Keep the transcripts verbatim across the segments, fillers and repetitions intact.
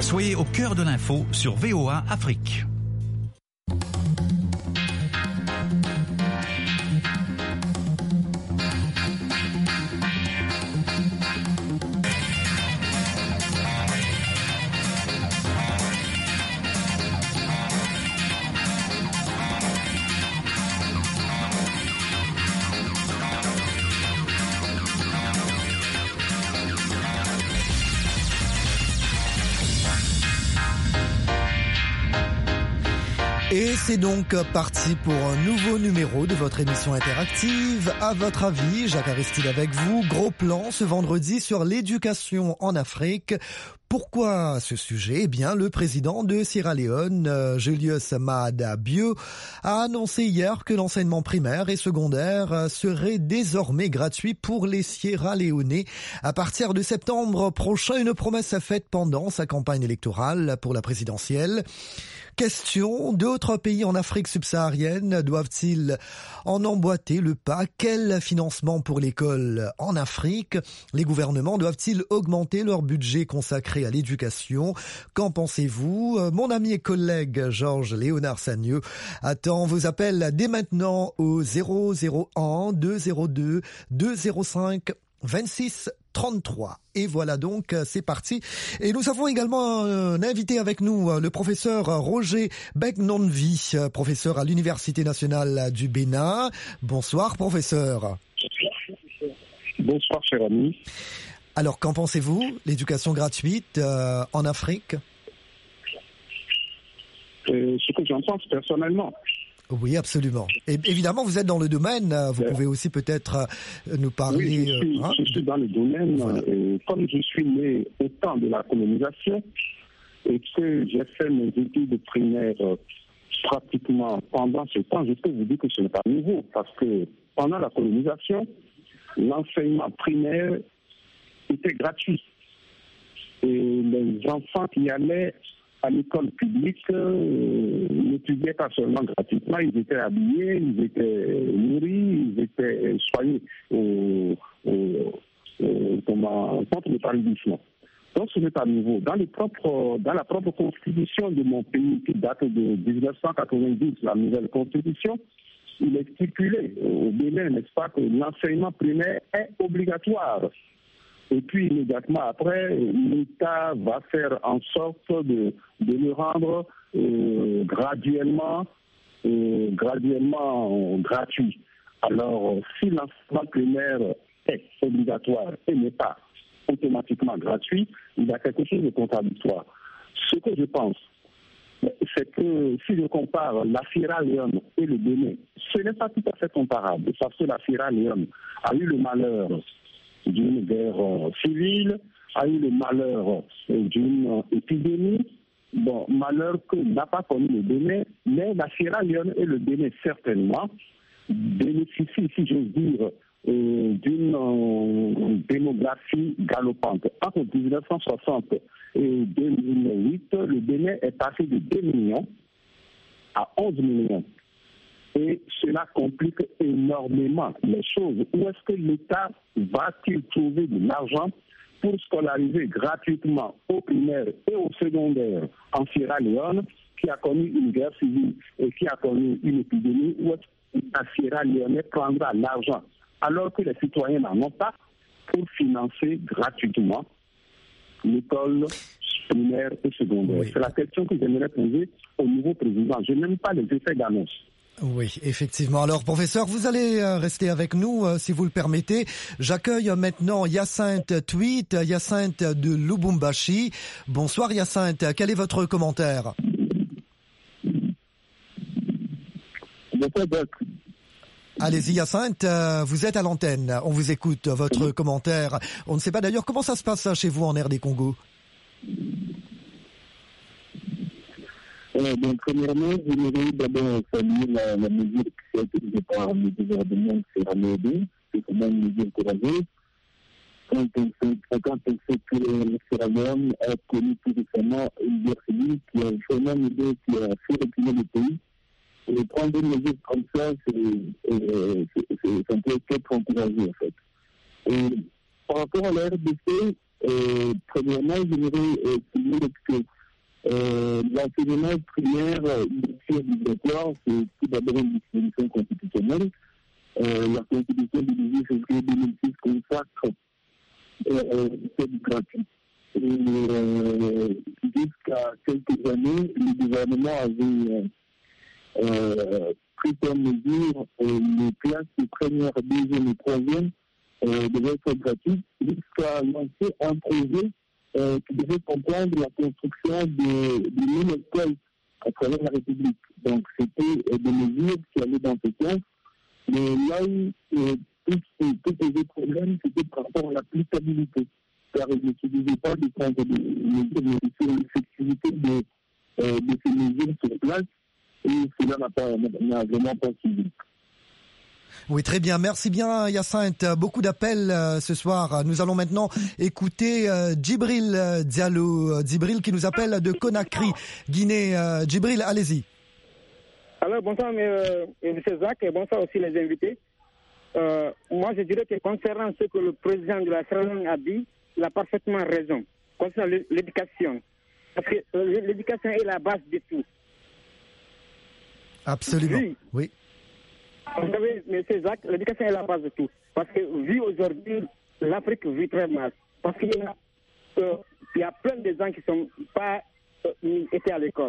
Soyez au cœur de l'info sur V O A Afrique. Et c'est donc parti pour un nouveau numéro de votre émission interactive. À votre avis, Jacques Aristide avec vous. Gros plan ce vendredi sur l'éducation en Afrique. Pourquoi ce sujet? Eh bien, le président de Sierra Leone, Julius Maada Bio, a annoncé hier que l'enseignement primaire et secondaire serait désormais gratuit pour les Sierra-Léonais à partir de septembre prochain. Une promesse faite pendant sa campagne électorale pour la présidentielle. Question, d'autres pays en Afrique subsaharienne doivent-ils en emboîter le pas? Quel financement pour l'école en Afrique? Les gouvernements doivent-ils augmenter leur budget consacré à l'éducation? Qu'en pensez-vous? Mon ami et collègue Georges Léonard Sagneux attend vos appels dès maintenant au zéro zéro un deux zéro deux deux zéro cinq vingt-six trente-trois. Et voilà donc, c'est parti. Et nous avons également un invité avec nous, le professeur Roger Beck-Nonvi, professeur à l'Université nationale du Bénin. Bonsoir, professeur. Bonsoir, cher ami. Alors, qu'en pensez-vous? L'éducation gratuite euh, en Afrique? euh, Ce que j'en pense personnellement. Oui, absolument. Et évidemment, vous êtes dans le domaine. Vous ouais. pouvez aussi peut-être nous parler... Oui, je suis, hein, je suis dans le domaine. Voilà. Et comme je suis né au temps de la colonisation et que j'ai fait mes études primaires pratiquement pendant ce temps, je peux vous dire que ce n'est pas nouveau. Parce que pendant la colonisation, l'enseignement primaire était gratuit. Et les enfants qui allaient à l'école publique euh, n'étudiaient pas seulement gratuitement, ils étaient habillés, ils étaient nourris, ils étaient soignés au, au, au, comment, contre le paludisme. Donc ce n'est pas nouveau. Dans, les propres, dans la propre constitution de mon pays, qui date de dix-neuf cent quatre-vingt-dix, la nouvelle constitution, il est stipulé au Bénin, n'est-ce pas, que l'enseignement primaire est obligatoire. Et puis, immédiatement après, l'État va faire en sorte de, de le rendre euh, graduellement, euh, graduellement gratuit. Alors, si l'enseignement primaire est obligatoire et n'est pas automatiquement gratuit, il y a quelque chose de contradictoire. Ce que je pense, c'est que si je compare la Sierra Leone et le Bénin, ce n'est pas tout à fait comparable, parce que la Sierra Leone a eu le malheur d'une guerre civile, a eu le malheur d'une épidémie. Bon, malheur que n'a pas connu le Bénin, mais la Sierra Leone et le Bénin, certainement, bénéficient, si j'ose dire, euh, d'une euh, démographie galopante. Entre dix-neuf cent soixante et deux mille huit, le Bénin est passé de deux millions à onze millions. Et cela complique énormément les choses. Où est-ce que l'État va-t-il trouver de l'argent pour scolariser gratuitement au primaire et au secondaire en Sierra Leone, qui a connu une guerre civile et qui a connu une épidémie? Où est-ce que la Sierra Leone prendra l'argent alors que les citoyens n'en ont pas pour financer gratuitement l'école primaire et secondaire? Oui. C'est la question que j'aimerais poser au nouveau président. Je n'aime pas les effets d'annonce. Oui, effectivement. Alors, professeur, vous allez rester avec nous, euh, si vous le permettez. J'accueille maintenant Hyacinthe Tweet, Hyacinthe de Lubumbashi. Bonsoir Hyacinthe, quel est votre commentaire? Allez-y Hyacinthe, euh, vous êtes à l'antenne, on vous écoute, votre commentaire. On ne sait pas d'ailleurs comment ça se passe chez vous en R D Congo. Euh, donc, premièrement, je voudrais d'abord saluer la, la mesure qui a été prise par le gouvernement Sierra Leone. C'est quand même une mesure courageuse. Quand on sait, quand on sait que le Sierra Leone a connu plus récemment une guerre civile qui a vraiment aidé, qui a fait reculer le pays. Et prendre des mesures comme ça, c'est, euh, c'est, c'est, c'est un peu être encouragé, en fait. Et par rapport à la R D C, euh, premièrement, je voudrais euh, souligner que Euh, l'enseignement primaire lecture obligatoire, c'est tout d'abord une disposition constitutionnelle. Euh, la Constitution du dix-huit février deux mille six consacre euh, cette gratuite. Et euh, jusqu'à quelques années, le gouvernement avait euh, pris comme mesure euh, les classes première, deuxième et troisième euh, devaient être gratuites jusqu'à lancer un projet euh, qui devait comprendre la construction de, de une école à travers la République. Donc c'était euh, des mesures qui allaient dans ce sens. Mais là où euh, tous les problèmes, c'était par rapport à l'applicabilité. Car il ne suffisait pas de prendre des mesures, mais sur l'effectivité de, euh, de ces mesures sur place. Et cela n'a, pas, n'a vraiment pas suivi. Oui, très bien. Merci bien, Hyacinthe. Beaucoup d'appels euh, ce soir. Nous allons maintenant écouter euh, Djibril euh, Diallo. Djibril qui nous appelle de Conakry, Guinée. Euh, Djibril, allez-y. Alors, bonsoir, euh, M. Zach, et bonsoir aussi les invités. Euh, moi, je dirais que concernant ce que le président de la Sierra Leone a dit, il a parfaitement raison. Concernant l'éducation. Parce que euh, l'éducation est la base de tout. Absolument, oui. oui. Vous savez, M. Zach, l'éducation est la base de tout. Parce que, vu aujourd'hui, l'Afrique vit très mal. Parce qu'il y a, euh, il y a plein de gens qui ne sont pas euh, été à l'école.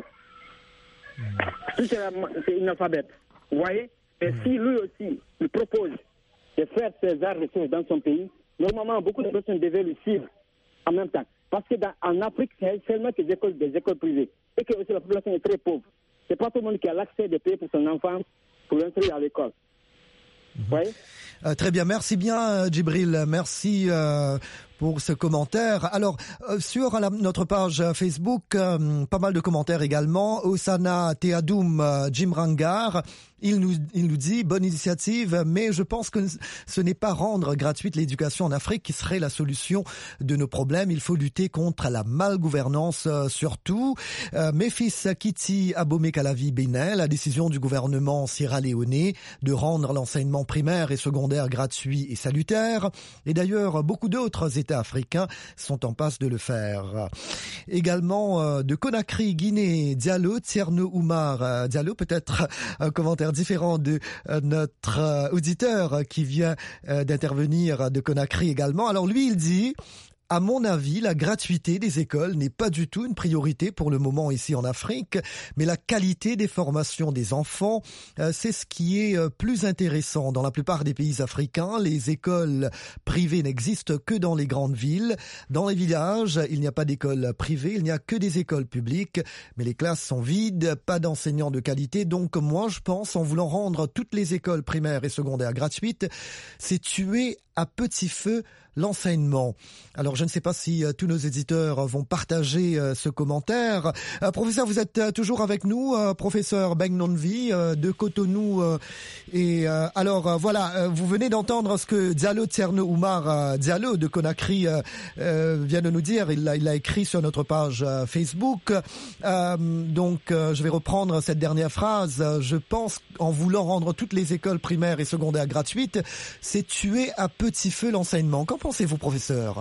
Tout c'est une alphabète. Vous voyez? Et si lui aussi, il propose de faire ses arts et choses dans son pays, normalement, beaucoup de personnes devaient le suivre en même temps. Parce qu'en Afrique, c'est seulement des écoles, des écoles privées. Et que aussi la population est très pauvre. C'est pas tout le monde qui a l'accès de payer pour son enfant pour l'inscrire à l'école. Vous voyez? Euh, très bien, merci bien Djibril, merci euh, pour ce commentaire. Alors euh, sur la, notre page Facebook, euh, pas mal de commentaires également. Osana Teadoum euh, Jimrangar, il nous, il nous dit bonne initiative, mais je pense que ce n'est pas rendre gratuite l'éducation en Afrique qui serait la solution de nos problèmes. Il faut lutter contre la malgouvernance euh, surtout. Euh, Memphis Kitty Abomey Kalavi Bénin, la décision du gouvernement sierra-léonais de rendre l'enseignement primaire et secondaire gratuit et salutaire. Et d'ailleurs, beaucoup d'autres États africains sont en passe de le faire. Également euh, de Conakry, Guinée, Diallo, Tierno Oumar euh, Diallo, peut-être un commentaire différent de euh, notre euh, auditeur qui vient euh, d'intervenir de Conakry également. Alors lui, il dit... À mon avis, la gratuité des écoles n'est pas du tout une priorité pour le moment ici en Afrique, mais la qualité des formations des enfants, euh, c'est ce qui est euh, plus intéressant. Dans la plupart des pays africains, les écoles privées n'existent que dans les grandes villes. Dans les villages, il n'y a pas d'écoles privées, il n'y a que des écoles publiques, mais les classes sont vides, pas d'enseignants de qualité. Donc moi, je pense, en voulant rendre toutes les écoles primaires et secondaires gratuites, c'est tuer à petit feu l'enseignement. Alors, je ne sais pas si euh, tous nos éditeurs vont partager euh, ce commentaire. Euh, professeur, vous êtes euh, toujours avec nous, euh, professeur Beng Nonvi euh, de Cotonou. Euh, et euh, alors, euh, voilà, euh, vous venez d'entendre ce que Diallo Tierno Oumar euh, Diallo de Conakry euh, euh, vient de nous dire. Il l'a, il l'a écrit sur notre page euh, Facebook. Euh, donc, euh, je vais reprendre cette dernière phrase. Je pense, en voulant rendre toutes les écoles primaires et secondaires gratuites, c'est tuer à petit feu l'enseignement. Qu'en pensez-vous, professeur?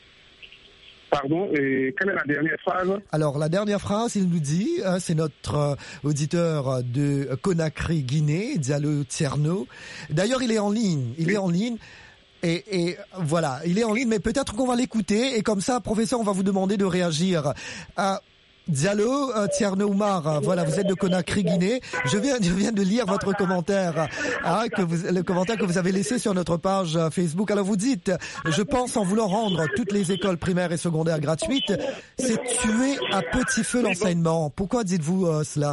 Pardon, et quelle est la dernière phrase? Alors, la dernière phrase, il nous dit, hein, c'est notre euh, auditeur de Conakry, Guinée, Diallo Tierno. D'ailleurs, il est en ligne. Il oui. est en ligne. Et, et voilà, il est en ligne, mais peut-être qu'on va l'écouter. Et comme ça, professeur, on va vous demander de réagir. Euh, Diallo, euh, Tierno Oumar, euh, voilà, vous êtes de Conakry, Guinée. Je viens, je viens de lire votre commentaire, hein, que vous, le commentaire que vous avez laissé sur notre page euh, Facebook. Alors vous dites, je pense en voulant rendre toutes les écoles primaires et secondaires gratuites, c'est tuer à petit feu l'enseignement. Pourquoi dites-vous euh, cela?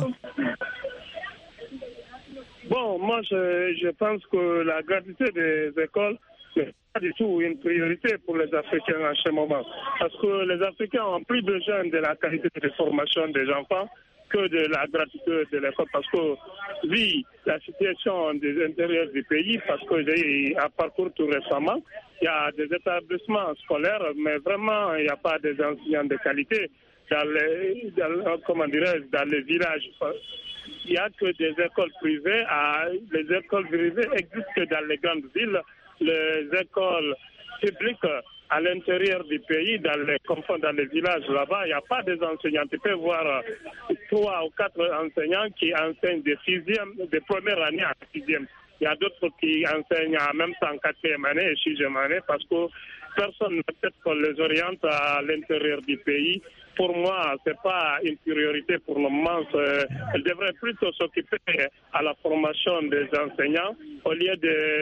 Bon, moi je, je pense que la gratuité des écoles n'est pas du tout une priorité pour les Africains en ce moment. Parce que les Africains ont plus besoin de la qualité de formation des enfants que de la gratuité de l'école. Parce que, vu la situation des intérieurs du pays, parce que j'ai eu un parcours tout récemment, il y a des établissements scolaires, mais vraiment, il n'y a pas des enseignants de qualité dans les, dans, comment dirais-je, dans les villages. Il n'y a que des écoles privées. À, les écoles privées existent que dans les grandes villes. Les écoles publiques à l'intérieur du pays, dans les confins, dans les villages là-bas, il n'y a pas des enseignants. Tu peux voir trois ou quatre enseignants qui enseignent de sixième, de première année à sixième. Il y a d'autres qui enseignent en même temps quatrième année et sixième année parce que personne ne peut les oriente à l'intérieur du pays. Pour moi, ce n'est pas une priorité pour le moment. Elle devrait plutôt s'occuper à la formation des enseignants au lieu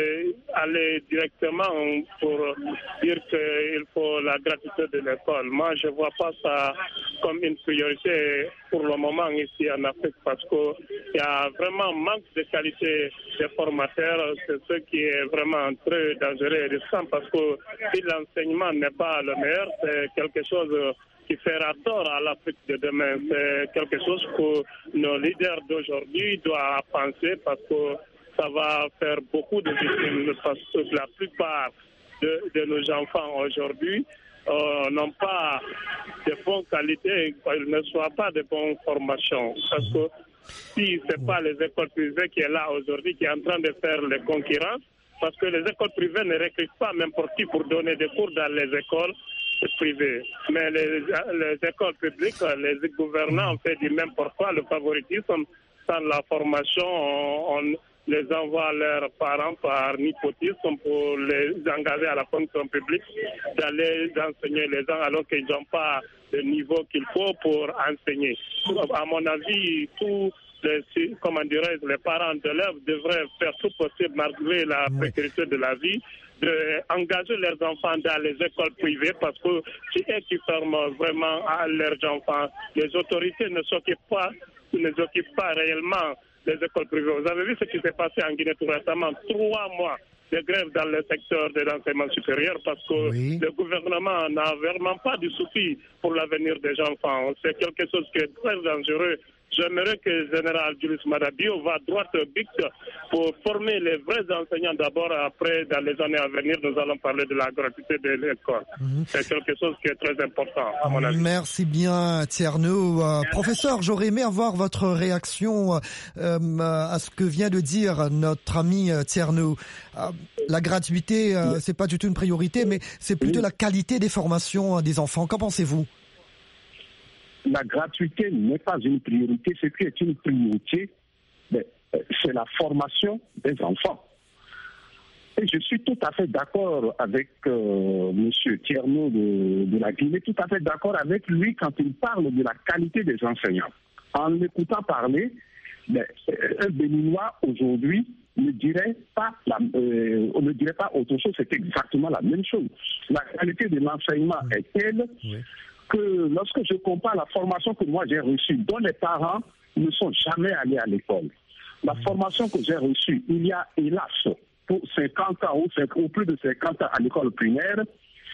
d'aller directement pour dire qu'il faut la gratuité de l'école. Moi, je ne vois pas ça comme une priorité pour le moment ici en Afrique parce qu'il y a vraiment manque de qualité des formateurs. C'est ce qui est vraiment très dangereux et risquant parce que si l'enseignement n'est pas le meilleur, c'est quelque chose qui fera tort à l'Afrique de demain. C'est quelque chose que nos leaders d'aujourd'hui doivent penser parce que ça va faire beaucoup de victimes parce que la plupart de, de nos enfants aujourd'hui euh, n'ont pas de bonnes qualités, ils ne soient pas de bonnes formations. Parce que si ce n'est pas les écoles privées qui est là aujourd'hui, qui est en train de faire les concurrences, parce que les écoles privées ne recrutent pas n'importe qui pour donner des cours dans les écoles privées. Mais les, les écoles publiques, les gouvernants ont fait du n'importe quoi, le favoritisme, sans la formation, on, on les envoie à leurs parents par népotisme pour les engager à la fonction publique, d'aller enseigner les gens alors qu'ils n'ont pas le niveau qu'il faut pour enseigner. À mon avis, tous les, comment dirais-je, les parents d'élèves devraient faire tout possible malgré la précarité de la vie, d'engager leurs enfants dans les écoles privées parce que c'est eux qui forment vraiment à leurs enfants. Les autorités ne s'occupent pas, ne s'occupent pas réellement des écoles privées. Vous avez vu ce qui s'est passé en Guinée tout récemment, trois mois de grève dans le secteur de l'enseignement supérieur parce que oui. le gouvernement n'a vraiment pas de souci pour l'avenir des enfants. C'est quelque chose qui est très dangereux. J'aimerais que le général Julius Maada Bio va droit au but pour former les vrais enseignants d'abord. Après, dans les années à venir, nous allons parler de la gratuité de l'école. Mmh. C'est quelque chose qui est très important, à mon avis. Merci bien, Thierno. Euh, professeur, j'aurais aimé avoir votre réaction euh, à ce que vient de dire notre ami Thierno. Euh, la gratuité, euh, c'est pas du tout une priorité, mais c'est plutôt la qualité des formations des enfants. Qu'en pensez-vous? La gratuité n'est pas une priorité. Ce qui est une priorité, c'est la formation des enfants. Et je suis tout à fait d'accord avec euh, M. Thierno de, de la Guinée, tout à fait d'accord avec lui quand il parle de la qualité des enseignants. En l'écoutant parler, ben, un Béninois aujourd'hui ne dirait pas la, euh, on ne dirait pas autre chose, c'est exactement la même chose. La qualité de l'enseignement est telle oui. que lorsque je compare la formation que moi j'ai reçue, dont les parents ne sont jamais allés à l'école, la formation que j'ai reçue, il y a hélas pour cinquante ans ou, ou plus de cinquante ans à l'école primaire,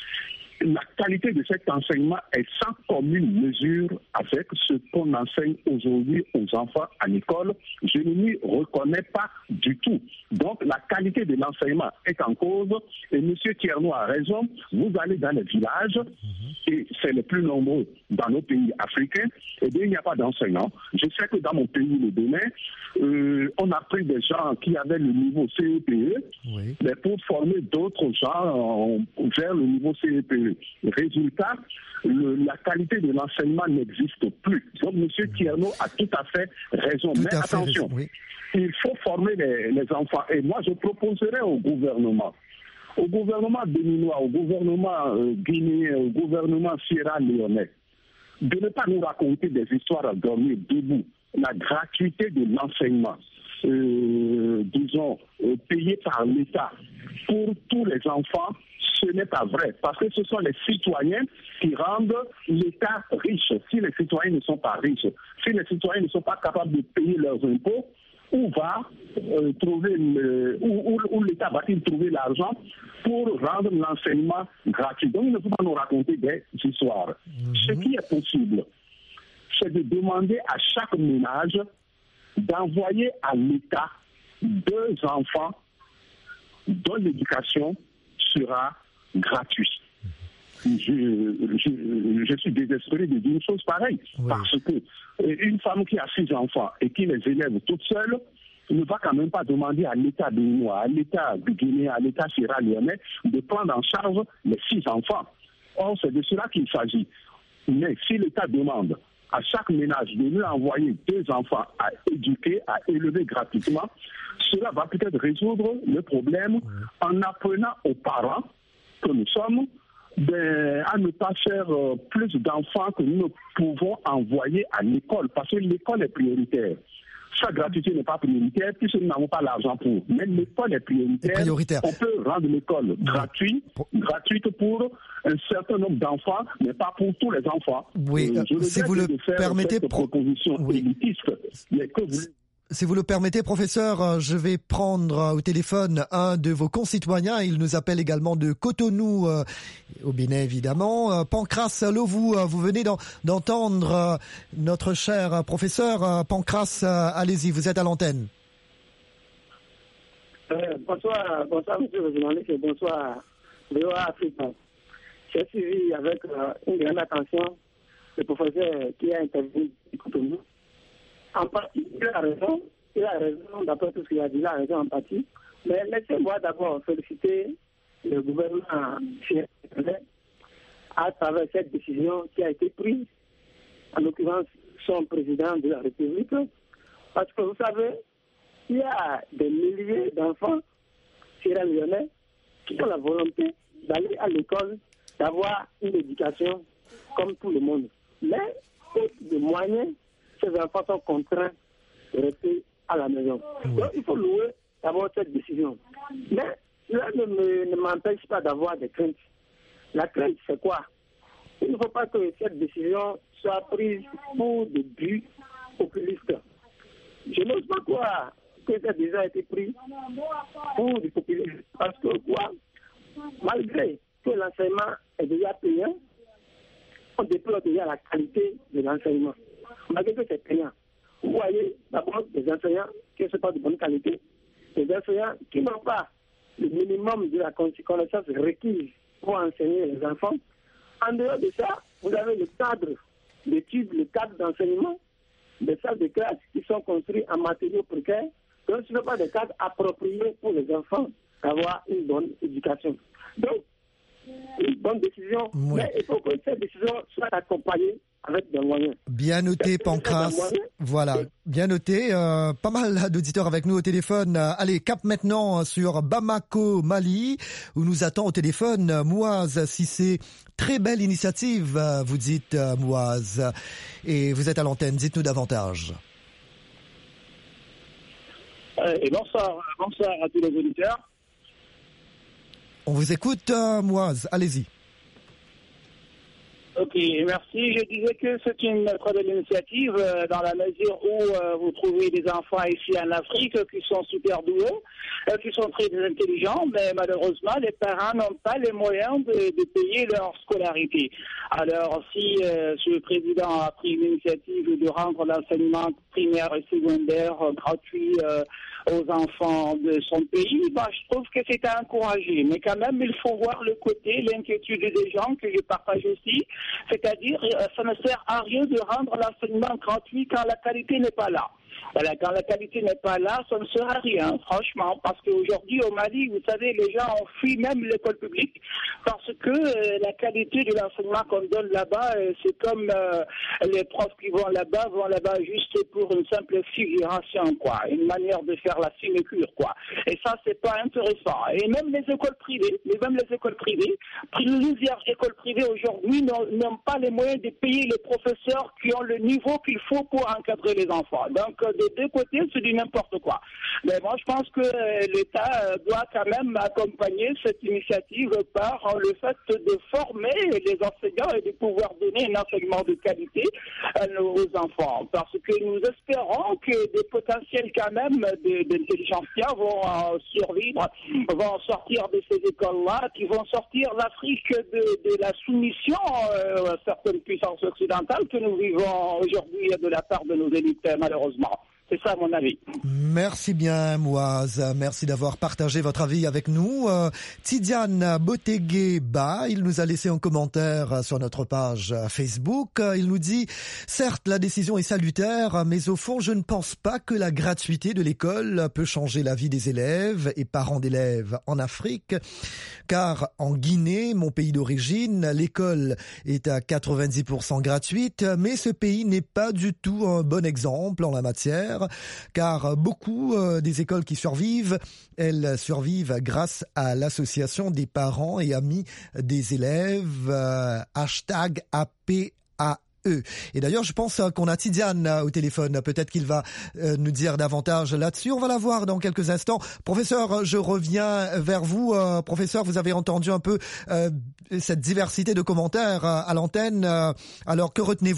la qualité de cet enseignement est sans commune mesure avec ce qu'on enseigne aujourd'hui aux enfants à l'école. Je ne m'y reconnais pas du tout. Donc la qualité de l'enseignement est en cause et M. Thierno a raison. Vous allez dans les villages et c'est les plus nombreux dans nos pays africains, et bien il n'y a pas d'enseignants. Je sais que dans mon pays, le Bénin, euh, on a pris des gens qui avaient le niveau C E P E, oui. mais pour former d'autres gens euh, vers le niveau C E P E. Résultat, le, la qualité de l'enseignement n'existe plus. Donc M. Thierno a tout à fait raison. Tout mais attention, raison, oui. il faut former les, les enfants. Et moi, je proposerais au gouvernement, au gouvernement béninois, au gouvernement euh, guinéen, au gouvernement sierra-léonais, de ne pas nous raconter des histoires à dormir debout. La gratuité de l'enseignement, euh, disons, euh, payée par l'État pour tous les enfants, ce n'est pas vrai, parce que ce sont les citoyens qui rendent l'État riche. Si les citoyens ne sont pas riches, si les citoyens ne sont pas capables de payer leurs impôts, où va euh, trouver le, où, où, où l'État va-t-il trouver l'argent pour rendre l'enseignement gratuit? Donc il ne faut pas nous raconter des histoires. Mm-hmm. Ce qui est possible, c'est de demander à chaque ménage d'envoyer à l'État deux enfants dont l'éducation sera gratuite. Je, je, je suis désespéré de dire une chose pareille, oui. parce que une femme qui a six enfants et qui les élève toute seule, ne va quand même pas demander à l'État béninois, à l'État guinéen, à l'État sierra-léonais de prendre en charge les six enfants. Or, c'est de cela qu'il s'agit. Mais si l'État demande à chaque ménage de lui envoyer deux enfants à éduquer, à élever gratuitement, cela va peut-être résoudre le problème en apprenant aux parents que nous sommes ben, à ne pas faire euh, plus d'enfants que nous ne pouvons envoyer à l'école, parce que l'école est prioritaire. Sa gratuité n'est pas prioritaire puisque nous n'avons pas l'argent pour. Mais l'école est prioritaire. est prioritaire. On peut rendre l'école gratuite, gratuite pour un certain nombre d'enfants, mais pas pour tous les enfants. Oui, euh, je si vous le permettez, cette pro... proposition oui. élitiste, mais que vous... Si vous le permettez, professeur, je vais prendre au téléphone un de vos concitoyens. Il nous appelle également de Cotonou, euh, au Bénin évidemment. Euh, Pancras Lovou, euh, vous venez d'entendre euh, notre cher professeur. Euh, Pancras, euh, allez-y, vous êtes à l'antenne. Euh, bonsoir, bonsoir monsieur le journaliste et bonsoir V O A Afrique. J'ai suivi avec euh, une grande attention le professeur qui a intervenu de Cotonou. En partie, il a raison, il a raison, d'après tout ce qu'il a dit, il a raison en partie. Mais laissez-moi d'abord féliciter le gouvernement sierra-léonais à travers cette décision qui a été prise, en l'occurrence son président de la République. Parce que vous savez, il y a des milliers d'enfants sierra-léonais qui ont la volonté d'aller à l'école, d'avoir une éducation comme tout le monde. Mais, faute de moyens, ces enfants sont contraints de rester à la maison. Oui. Donc, il faut louer d'abord cette décision. Mais cela ne, me, ne m'empêche pas d'avoir des craintes. La crainte, c'est quoi? Il ne faut pas que cette décision soit prise pour des buts populistes. Je n'ose pas croire que cette décision a été prise pour du populisme. Parce que quoi? Malgré que l'enseignement est déjà payant, on déplore déjà la qualité de l'enseignement. Malgré que c'est payant. Vous voyez d'abord des enseignants qui ne sont pas de bonne qualité, des enseignants qui n'ont pas le minimum de la connaissance requise pour enseigner les enfants. En dehors de ça, vous avez le cadre d'études, le cadre d'enseignement, des salles de classe qui sont construites en matériaux précaires. Donc, ce ne sont pas des cadres appropriés pour les enfants d'avoir une bonne éducation. Donc, une bonne décision, oui. Mais il faut que cette décision soit accompagnée avec des moyens. Bien noté, Pancras. Voilà, bien noté. Euh, pas mal d'auditeurs avec nous au téléphone. Euh, allez, cap maintenant sur Bamako, Mali, où nous attend au téléphone Mouaz Cissé. Très belle initiative, vous dites, Mouaz. Et vous êtes à l'antenne, dites-nous davantage. Euh, et bonsoir, bonsoir à tous les auditeurs. On vous écoute, euh, Mouaz, allez-y. Ok, merci. Je disais que c'est une très belle initiative euh, dans la mesure où euh, vous trouvez des enfants ici en Afrique qui sont super doués, euh, qui sont très intelligents, mais malheureusement, les parents n'ont pas les moyens de, de payer leur scolarité. Alors, si euh, ce président a pris l'initiative de rendre l'enseignement primaire et secondaire euh, gratuit euh, aux enfants de son pays, bah, je trouve que c'est à encourager. Mais quand même, il faut voir le côté, l'inquiétude des gens que je partage aussi. C'est-à-dire, ça ne sert à rien de rendre l'enseignement gratuit quand la qualité n'est pas là. Voilà, quand la qualité n'est pas là, ça ne sert à rien, franchement, parce qu'aujourd'hui au Mali, vous savez, les gens ont fui même l'école publique parce que euh, la qualité de l'enseignement qu'on donne là-bas, euh, c'est comme euh, les profs qui vont là-bas, vont là-bas juste pour une simple figuration, quoi, une manière de faire la sinécure, quoi. Et ça, c'est pas intéressant. Et même les écoles privées, mais même les écoles privées, plusieurs écoles privées aujourd'hui n'ont pas les moyens de payer les professeurs qui ont le niveau qu'il faut pour encadrer les enfants. Donc, des deux côtés, c'est du n'importe quoi. Mais moi, je pense que euh, l'État euh, doit quand même accompagner cette initiative par euh, le fait de former les enseignants et de pouvoir donner un enseignement de qualité à nos enfants. Parce que nous espérons que des potentiels quand même d'intelligentsia vont euh, survivre, vont sortir de ces écoles-là, qui vont sortir l'Afrique de, de la soumission euh, à certaines puissances occidentales que nous vivons aujourd'hui de la part de nos élites, malheureusement. C'est ça mon avis. Merci bien, Mouaz. Merci d'avoir partagé votre avis avec nous. Euh, Tidiane Botegué-Ba, il nous a laissé un commentaire sur notre page Facebook. Il nous dit « Certes, la décision est salutaire, mais au fond, je ne pense pas que la gratuité de l'école peut changer la vie des élèves et parents d'élèves en Afrique. Car en Guinée, mon pays d'origine, l'école est à quatre-vingt-dix pour cent gratuite, mais ce pays n'est pas du tout un bon exemple en la matière. Car beaucoup euh, des écoles qui survivent, elles survivent grâce à l'association des parents et amis des élèves, euh, hashtag A P A E. Et d'ailleurs, je pense qu'on a Tidiane au téléphone. Peut-être qu'il va euh, nous dire davantage là-dessus. On va la voir dans quelques instants. Professeur, je reviens vers vous. Euh, professeur, vous avez entendu un peu euh, cette diversité de commentaires euh, à l'antenne. Euh, alors, que retenez-vous ?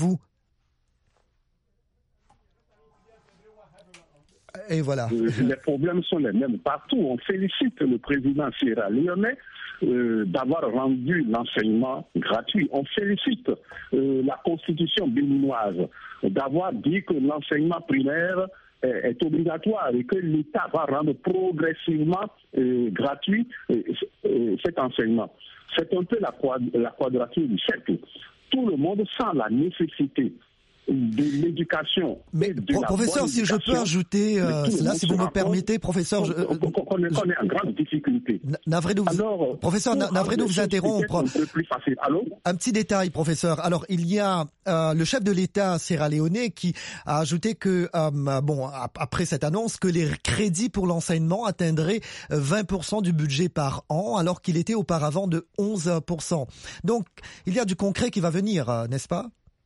Et voilà. Les problèmes sont les mêmes partout. On félicite le président sierra-léonais euh, d'avoir rendu l'enseignement gratuit. On félicite euh, la constitution béninoise d'avoir dit que l'enseignement primaire est, est obligatoire et que l'État va rendre progressivement euh, gratuit euh, euh, cet enseignement. C'est un peu la, quad- la quadrature du cercle. Tout le monde sent la nécessité de l'éducation. Mais pro- professeur, si je peux ajouter euh, cela, si vous me permettez, professeur, je, on, on, on, est, on est en grande difficulté. Navré de vous, Alors, professeur, navré de vous interrompre. Un peu plus facile. Allô? Un petit détail, professeur. Alors, il y a euh, le chef de l'État sierra-léonais qui a ajouté que, euh, bon, après cette annonce, que les crédits pour l'enseignement atteindraient vingt pour cent du budget par an, alors qu'il était auparavant de onze pour cent. Donc, il y a du concret qui va venir, euh, n'est-ce pas?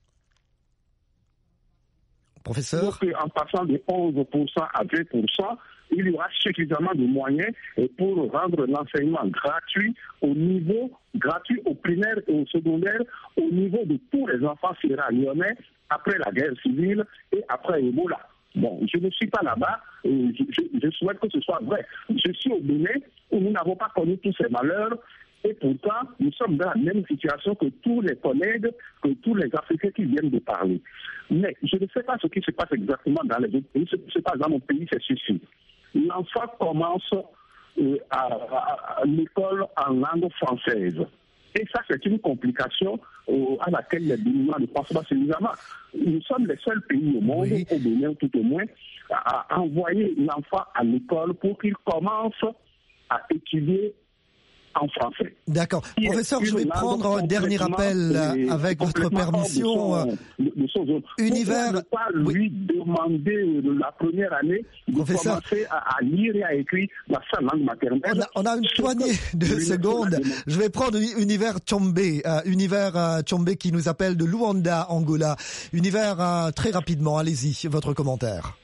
Professeur. Donc, en passant de onze pour cent à vingt pour cent, il y aura suffisamment de moyens pour rendre l'enseignement gratuit au niveau, gratuit au primaire et au secondaire, au niveau de tous les enfants sierra-léonais après la guerre civile et après Ebola. Bon, je ne suis pas là-bas, je, je, je souhaite que ce soit vrai. Je suis au Bénin où nous n'avons pas connu tous ces malheurs. Et pourtant, nous sommes dans la même situation que tous les collègues, que tous les Africains qui viennent de parler. Mais je ne sais pas ce qui se passe exactement dans les autres pays. Ce qui se passe dans mon pays, c'est ceci. L'enfant commence euh, à, à, à l'école en langue française. Et ça, c'est une complication euh, à laquelle les Béninois ne pensent pas suffisamment. Nous sommes les seuls pays au monde, oui. Au Bénin tout au moins, à, à envoyer l'enfant à l'école pour qu'il commence à étudier en français. D'accord. Professeur, je vais prendre un dernier appel avec votre permission. De son, de son Univers. Ne pas lui oui. demander la première année de Professeur. commencer à, à lire et à écrire dans sa langue maternelle. On a, on a une poignée de secondes. Je vais prendre Univers Tchombe, euh, Univers euh, Tchombe qui nous appelle de Luanda, Angola. Univers, euh, très rapidement, allez-y, votre commentaire.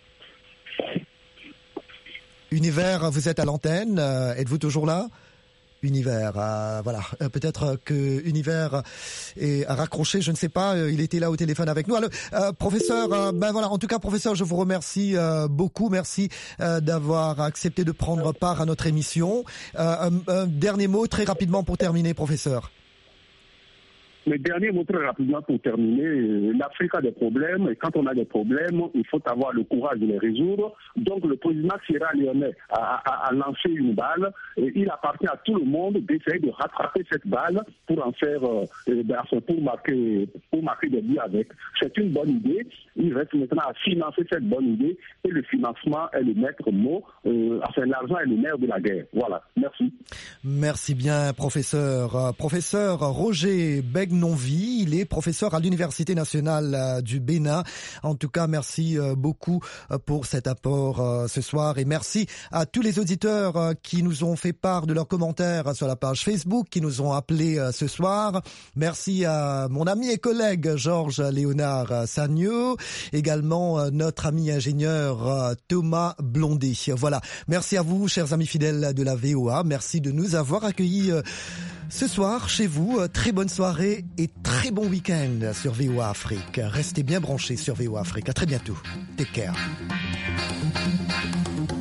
Univers, vous êtes à l'antenne. Euh, êtes-vous toujours là? Univers, euh, voilà, euh, peut-être que Univers est raccroché, je ne sais pas, euh, il était là au téléphone avec nous. Alors, euh, professeur, euh, ben voilà, en tout cas, professeur, je vous remercie euh, beaucoup, merci euh, d'avoir accepté de prendre part à notre émission. Euh, un, un dernier mot très rapidement pour terminer, professeur. Le dernier mot très rapidement pour terminer, l'Afrique a des problèmes et quand on a des problèmes, il faut avoir le courage de les résoudre. Donc le président sierra-léonais a, a, a lancé une balle et il appartient à tout le monde d'essayer de rattraper cette balle pour en faire, euh, pour marquer, pour marquer des buts avec. C'est une bonne idée. Il reste maintenant à financer cette bonne idée et le financement est le maître mot. Euh, enfin, l'argent est le nerf de la guerre. Voilà. Merci. Merci bien, professeur. Euh, professeur Roger Beg non-vie, il est professeur à l'Université nationale du Bénin. En tout cas, merci beaucoup pour cet apport ce soir et merci à tous les auditeurs qui nous ont fait part de leurs commentaires sur la page Facebook, qui nous ont appelés ce soir. Merci à mon ami et collègue Georges Léonard Sagneau, également notre ami ingénieur Thomas Blondet. Voilà. Merci à vous, chers amis fidèles de la V O A. Merci de nous avoir accueillis ce soir chez vous. Très bonne soirée et très bon week-end sur V O A Afrique. Restez bien branchés sur V O A Afrique. À très bientôt. Take care.